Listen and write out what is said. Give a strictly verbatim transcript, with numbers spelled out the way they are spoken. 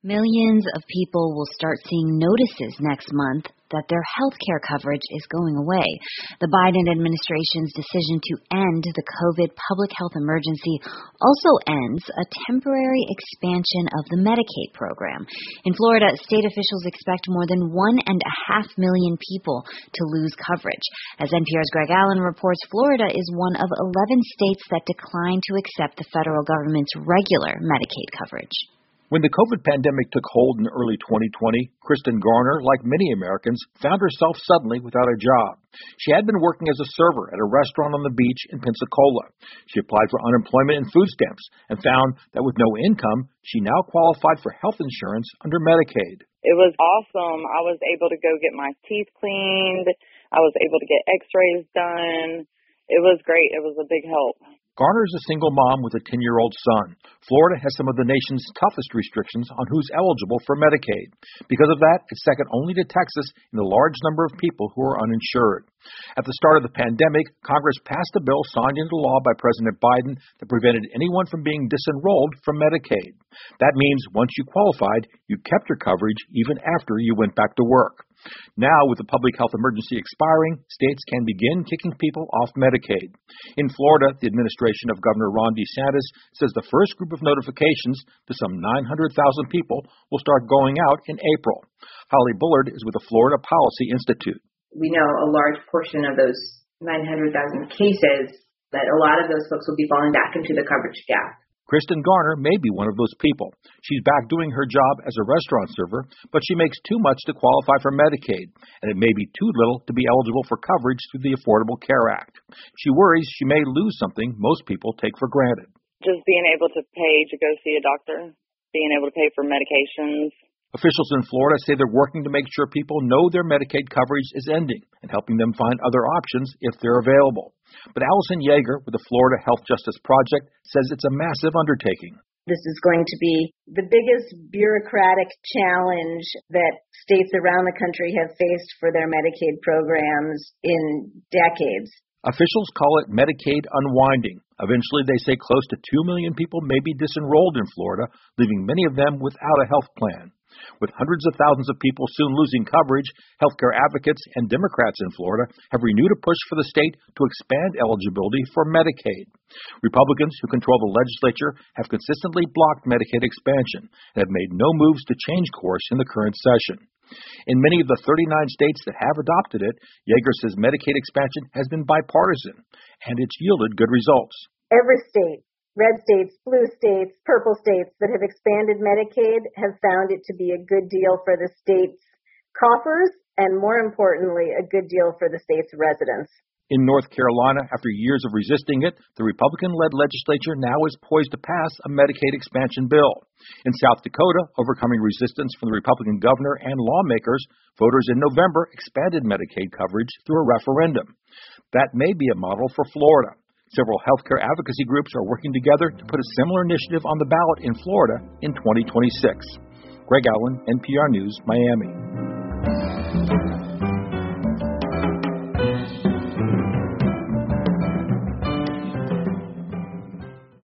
Millions of people will start seeing notices next month that their health care coverage is going away. The Biden administration's decision to end the COVID public health emergency also ends a temporary expansion of the Medicaid program. In Florida, state officials expect more than one and a half million people to lose coverage. As N P R's Greg Allen reports, Florida is one of eleven states that declined to accept the federal government's regular Medicaid coverage. When the COVID pandemic took hold in early twenty twenty, Kristen Garner, like many Americans, found herself suddenly without a job. She had been working as a server at a restaurant on the beach in Pensacola. She applied for unemployment and food stamps and found that with no income, she now qualified for health insurance under Medicaid. It was awesome. I was able to go get my teeth cleaned. I was able to get x-rays done. It was great. It was a big help. Garner is a single mom with a ten-year-old son. Florida has some of the nation's toughest restrictions on who's eligible for Medicaid. Because of that, it's second only to Texas in the large number of people who are uninsured. At the start of the pandemic, Congress passed a bill signed into law by President Biden that prevented anyone from being disenrolled from Medicaid. That means once you qualified, you kept your coverage even after you went back to work. Now, with the public health emergency expiring, states can begin kicking people off Medicaid. In Florida, the administration of Governor Ron DeSantis says the first group of notifications to some nine hundred thousand people will start going out in April. Holly Bullard is with the Florida Policy Institute. We know a large portion of those nine hundred thousand cases that a lot of those folks will be falling back into the coverage gap. Kristen Garner may be one of those people. She's back doing her job as a restaurant server, but she makes too much to qualify for Medicaid, and it may be too little to be eligible for coverage through the Affordable Care Act. She worries she may lose something most people take for granted. Just being able to pay to go see a doctor, being able to pay for medications. Officials in Florida say they're working to make sure people know their Medicaid coverage is ending and helping them find other options if they're available. But Allison Yeager with the Florida Health Justice Project says it's a massive undertaking. This is going to be the biggest bureaucratic challenge that states around the country have faced for their Medicaid programs in decades. Officials call it Medicaid unwinding. Eventually, they say close to two million people may be disenrolled in Florida, leaving many of them without a health plan. With hundreds of thousands of people soon losing coverage, healthcare advocates and Democrats in Florida have renewed a push for the state to expand eligibility for Medicaid. Republicans who control the legislature have consistently blocked Medicaid expansion and have made no moves to change course in the current session. In many of the thirty-nine states that have adopted it, Yeager says Medicaid expansion has been bipartisan, and it's yielded good results. Every state, red states, blue states, purple states that have expanded Medicaid have found it to be a good deal for the state's coffers and, more importantly, a good deal for the state's residents. In North Carolina, after years of resisting it, the Republican-led legislature now is poised to pass a Medicaid expansion bill. In South Dakota, overcoming resistance from the Republican governor and lawmakers, voters in November expanded Medicaid coverage through a referendum. That may be a model for Florida. Several healthcare advocacy groups are working together to put a similar initiative on the ballot in Florida in twenty twenty-six. Greg Allen, N P R News, Miami.